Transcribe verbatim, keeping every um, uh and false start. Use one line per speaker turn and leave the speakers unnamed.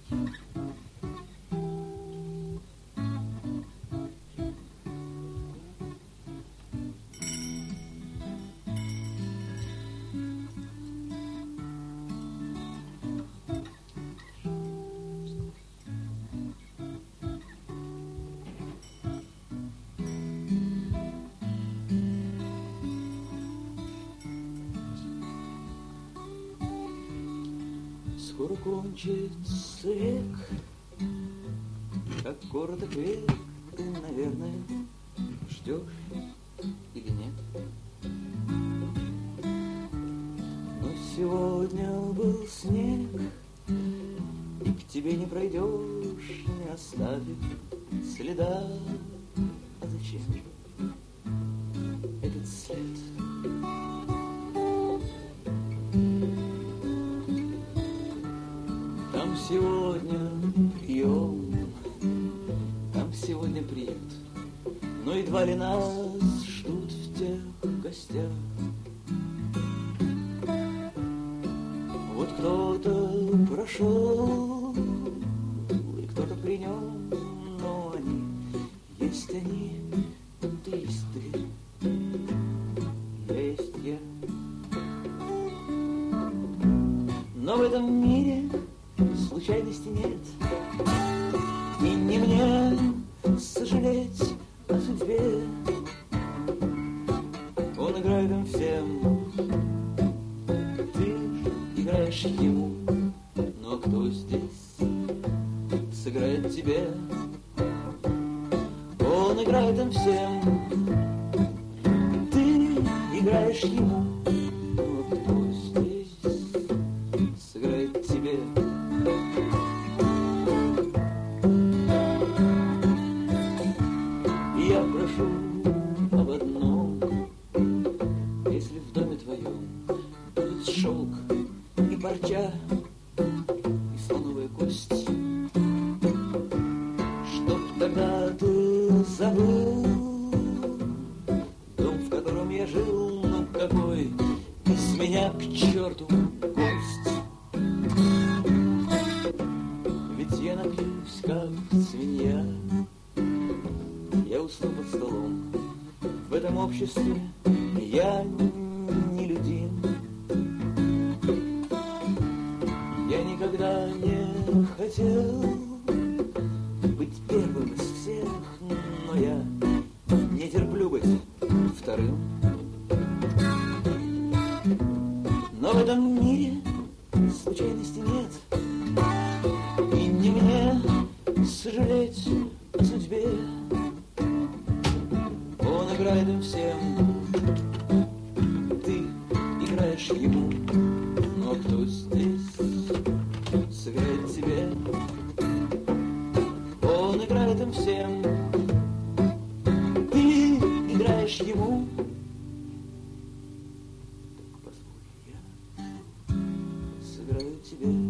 Скоро кончится век, как короток век, ты, наверное, ждешь или нет. Но сегодня был снег, и к тебе не пройдешь, не оставив следа. А зачем этот след? Там сегодня прием, там сегодня приют, но едва ли нас ждут в тех гостях. Вот кто-то прошел, и кто-то при нем, но они, есть они, ты есть ты, есть я. Но в этом мире случайности нет, и не мне сожалеть о судьбе. Он играет им всем, ты играешь ему, но кто здесь сыграет тебе? Он играет им всем, ты играешь ему, но кто здесь сыграет тебе? Я прошу об одном, если в доме твоем будет шелк и парча, и слоновая кость, чтоб тогда ты забыл дом, в котором я жил, ну какой из меня к черту гость. Ведь я напьюсь, как свинья, я усну под столом. В этом обществе я не людин. Я никогда не хотел быть первым из всех, но я не терплю быть вторым. Но в этом мире случайности нет, и не мне сожалеть о судьбе. Он играет им всем, ты играешь ему, но кто здесь сыграет тебе? Он играет им всем, ты играешь ему. Так позволь, я сыграю тебе.